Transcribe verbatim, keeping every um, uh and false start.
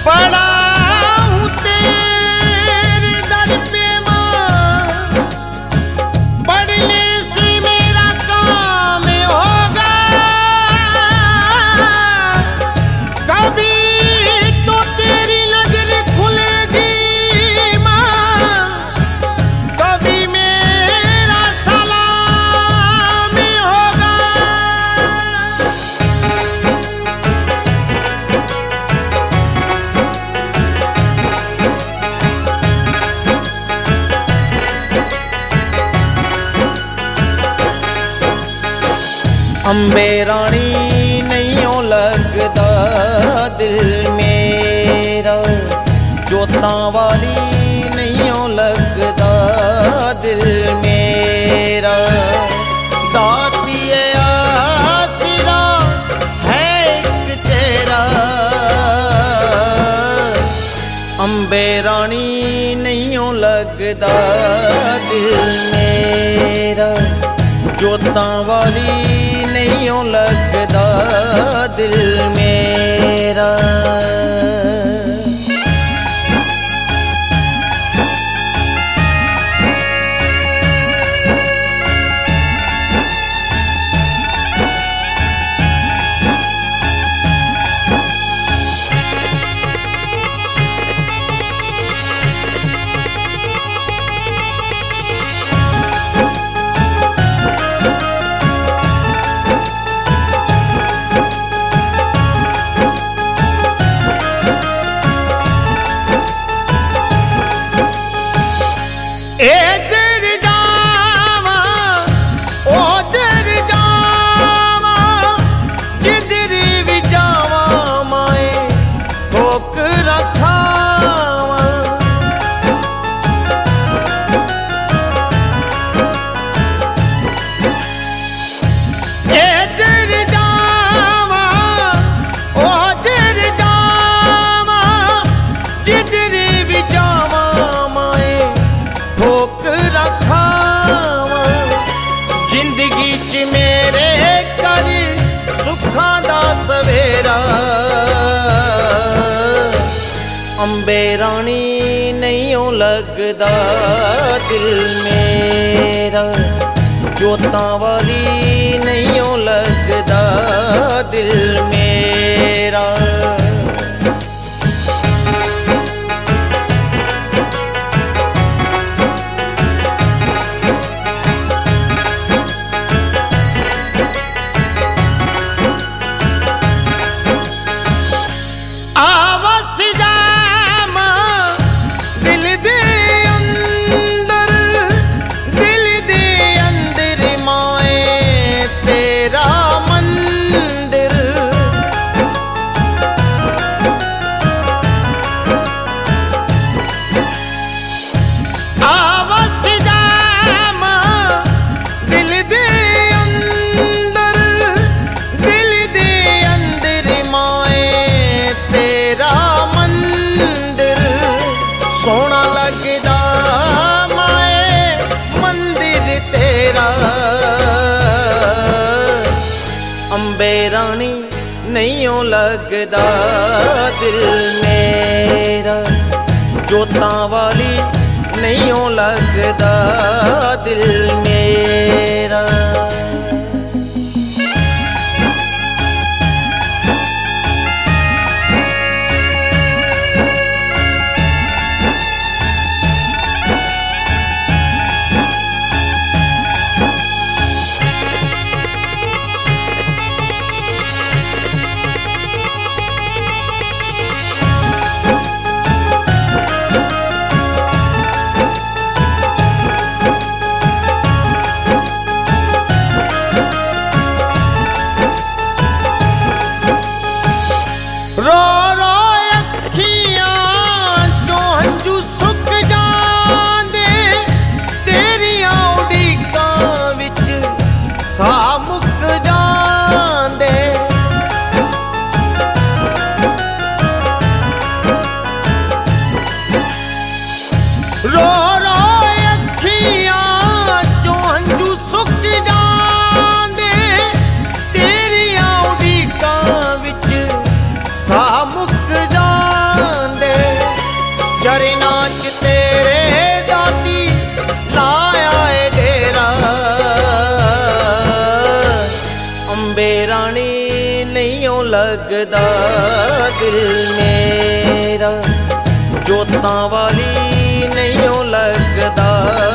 पड़ा हूँ तेरे दर पे माँ, पढ़ने से मेरा काम होगा, कभी तो तेरी नजर खुलेगी माँ, कभी मेरा सलाम होगा। अम्बे रानी नैयों लगदा दिल मेरा, जोतां वाली नैयों लगदा दिल मेरा, दातिए आसरा है एक तेरा। अम्बे रानी नैयों लगदा दिल मेरा, जोतां वाली नैयों लगदा दिल मेरा। इधर जावा उधर जावा, जिधर भी जावा माए ठोकरा खावा। इधर जावा उधर जावा, जिधर भी जावा माए ठोकरा खावा। जिंदगी च मेरे कर सुखां दा सवेरा, अम्बे रानी नैयों लगदा दिल मेरा, जोतां वाली नैयों लगदा दिल मेरा। आवास जामा दिल दे अंदर, दिल दे अंदर माए तेरा मंदिर। आवास जामा दिल दे अंदर, दिल दे अंदर माए तेरा मंदिर। सोना लगदा माए मंदिर तेरा, अम्बे रानी नैयों लगदा दिल मेरा, जोतां वाली नैयों लगदा दिल मेरा। लगदा दिल मेरा, जोतां वाली नहीं लगदा।